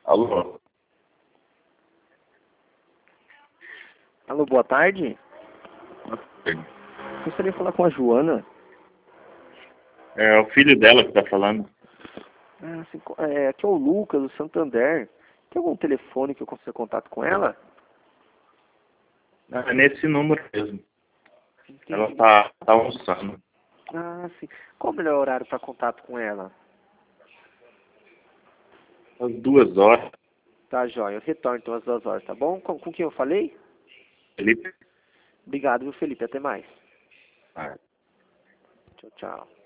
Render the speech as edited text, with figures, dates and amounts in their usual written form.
Alô? Alô, boa tarde. Gostaria de falar com a Joana. É o filho dela que tá falando. Aqui é o Lucas, do Santander. Tem algum telefone que eu consiga contato com ela? É nesse número mesmo. Entendi. Ela tá almoçando. Ah, sim. Qual o melhor horário para contato com ela? Às 2 horas. Tá, joia. Eu retorno então às 2 horas, tá bom? Com quem eu falei? Felipe? Obrigado, viu, Felipe? Até mais. Ah. Tchau, tchau.